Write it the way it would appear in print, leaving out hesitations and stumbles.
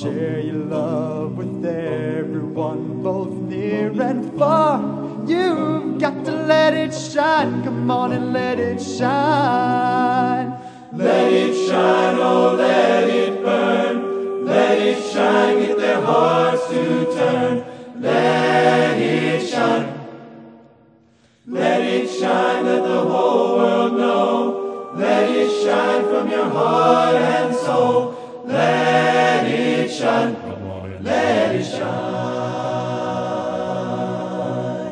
share your love with everyone, both near and far. You've got to let it shine, come on and let it shine. Let it shine, oh let it burn. Let it shine, get their hearts to turn. Let it shine. Let it shine, let the whole world know. Let it shine from your heart